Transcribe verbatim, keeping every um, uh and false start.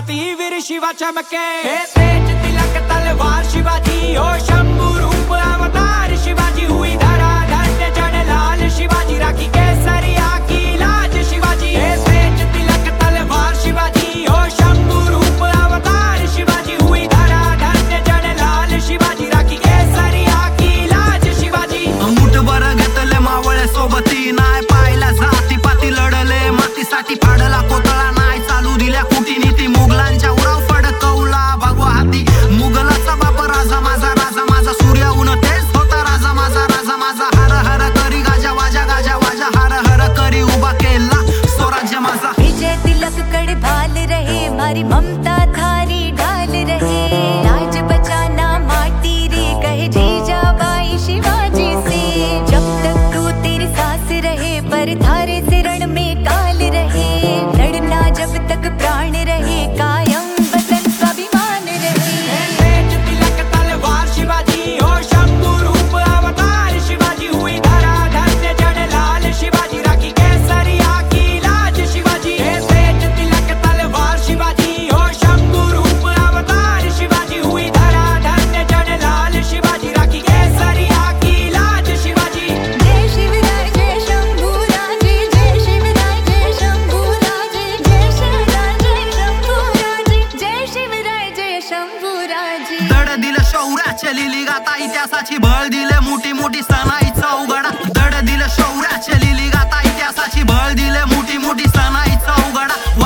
हाती वीर शिवा चमके। हे तेज तिलक तलवार शिवाजी, हो शंभू रूप अवतार शिवाजी, हुई धरा धन्य जन लाल शिवाजी, राखी केसरिया की लाज शिवाजी। हे तेज तिलक तलवार शिवाजी, हो शंभू रूप अवतार शिवाजी, हुई धरा धन्य जन लाल शिवाजी, राखी केसरिया की लाज शिवाजी। मुठभर घेतले मावळे सोबती, नाय पाहिला जाती पाती, लढले मातीसाठी फाडला कोतळा, नाही चालू दिल्या कुटीनीती, मुघलांच्या उराव फडकवला भगवा हाती। मुघलाचा बाप राजा माझा, राजा माझा, सूर्याहून तेच होता राजा माझा, राजा माझा। हर हर करी गाजा वाजा, गाजा वाजा, हर हर करी उभा केला स्वराज्य माझा। विजय तिलक कड़ भाल रहे, मारी ममता थारी ढाल रहे, लाज बचाना माटी रे कहे जीजाबाई शिवाजी से। जब तक तू तेरी सांस रहे, पर थारे से रण में काल रहे, लड़ना जब तक प्राण रहे, कायम वतन स्वाभिमान रहे। तेज तिलक तलवार शिवाजी, हो शंभू रूप अवतार शिवाजी, हुई धरा धन्य जन लाल शिवाजी, राखी केसरिया की लाज शिवाजी। तेज तिलक तलवार शिवाजी, हो शंभू रूप अवतार शिवाजी, हुई धरा धन्य जन लाल शिवाजी, राखी केसरिया की लाज शिवाजी। जय शिवराय जय शंभूराजे, जय शिवराय जय शंभूराजे, जय शिवराय जय शंभूराजे, जय शिवराय जय शंभूराजे। दड दिलं शौर्याचे लिली गाता, इतिहासाची भळ दिले मोठी मोठी सणाईचा उघडा। दड दिलं शौर्याचे लिली गाता, इतिहासाची भळ दिले मोठी मोठी सणाईचा उघडा।